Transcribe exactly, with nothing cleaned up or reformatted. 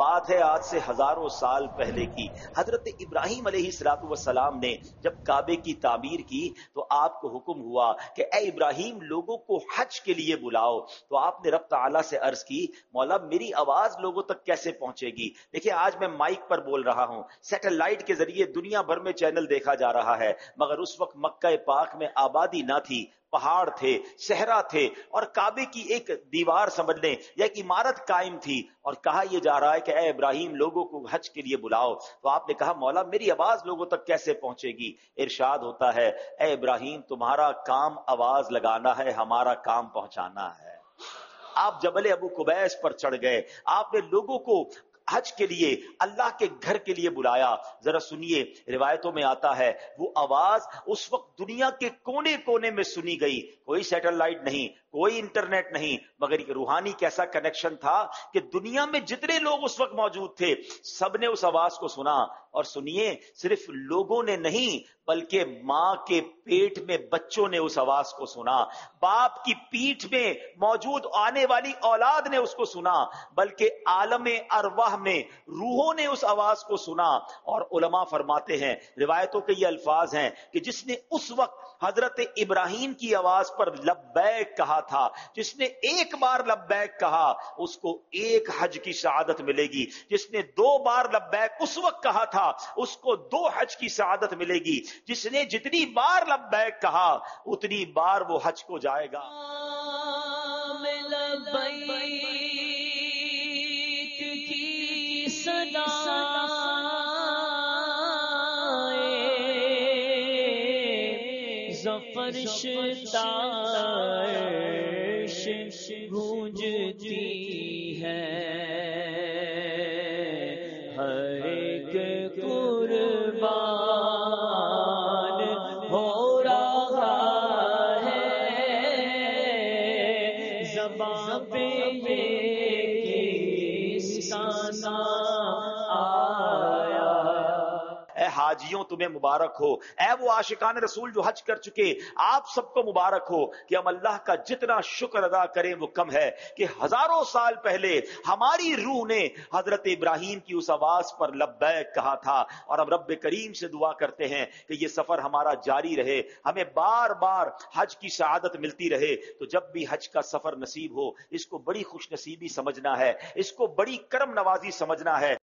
بات ہے آج سے ہزاروں سال پہلے کی. حضرت ابراہیم علیہ الصلوۃ والسلام نے جب کعبے کی تعمیر کی تو آپ کو حکم ہوا کہ اے ابراہیم لوگوں کو حج کے لیے بلاؤ. تو آپ نے رب تعالیٰ سے عرض کی مولا میری آواز لوگوں تک کیسے پہنچے گی؟ دیکھیں آج میں مائک پر بول رہا ہوں، سیٹلائٹ کے ذریعے دنیا بھر میں چینل دیکھا جا رہا ہے، مگر اس وقت مکہ پاک میں آبادی نہ تھی، پہاڑ تھے، صحرا تھے، اور کعبے کی ایک دیوار سمجھ لیں یا ایک عمارت قائم تھی، اور کہا یہ جا رہا ہے کہ اے ابراہیم لوگوں کو حج کے لیے بلاؤ. تو آپ نے کہا مولا میری آواز لوگوں تک کیسے پہنچے گی؟ ارشاد ہوتا ہے اے ابراہیم تمہارا کام آواز لگانا ہے، ہمارا کام پہنچانا ہے. آپ جبل ابو قبیس پر چڑھ گئے، آپ نے لوگوں کو حج کے لیے اللہ کے گھر کے لیے بلایا. ذرا سنیے، روایتوں میں آتا ہے وہ آواز اس وقت دنیا کے کونے کونے میں سنی گئی. کوئی سیٹلائٹ نہیں، کوئی انٹرنیٹ نہیں، مگر ایک روحانی کیسا کنیکشن تھا کہ دنیا میں جتنے لوگ اس وقت موجود تھے سب نے اس آواز کو سنا. اور سنیے، صرف لوگوں نے نہیں بلکہ ماں کے پیٹ میں بچوں نے اس آواز کو سنا، باپ کی پیٹھ میں موجود آنے والی اولاد نے اس کو سنا، بلکہ عالم ارواح میں روحوں نے اس آواز کو سنا. اور علماء فرماتے ہیں، روایتوں کے یہ الفاظ ہیں کہ جس نے اس وقت حضرت ابراہیم کی آواز پر لبیک کہا تھا، جس نے ایک بار لبیک کہا اس کو ایک حج کی سعادت ملے گی، جس نے دو بار لبیک اس وقت کہا تھا اس کو دو حج کی سعادت ملے گی، جس نے جتنی بار لبیک کہا اتنی بار وہ حج کو جائے گا. فرش تارش گونجتی ہے، ہر ایک قربان ہو رہا ہے، زبان پہ یہ کس کا آیا. اے حاجیوں تمہیں مبارک ہو، اے وہ عاشقان رسول جو حج کر چکے آپ سب کو مبارک ہو کہ ہم اللہ کا جتنا شکر ادا کریں وہ کم ہے کہ ہزاروں سال پہلے ہماری روح نے حضرت ابراہیم کی اس آواز پر لبیک کہا تھا. اور ہم رب کریم سے دعا کرتے ہیں کہ یہ سفر ہمارا جاری رہے، ہمیں بار بار حج کی سعادت ملتی رہے. تو جب بھی حج کا سفر نصیب ہو اس کو بڑی خوش نصیبی سمجھنا ہے، اس کو بڑی کرم نوازی سمجھنا ہے.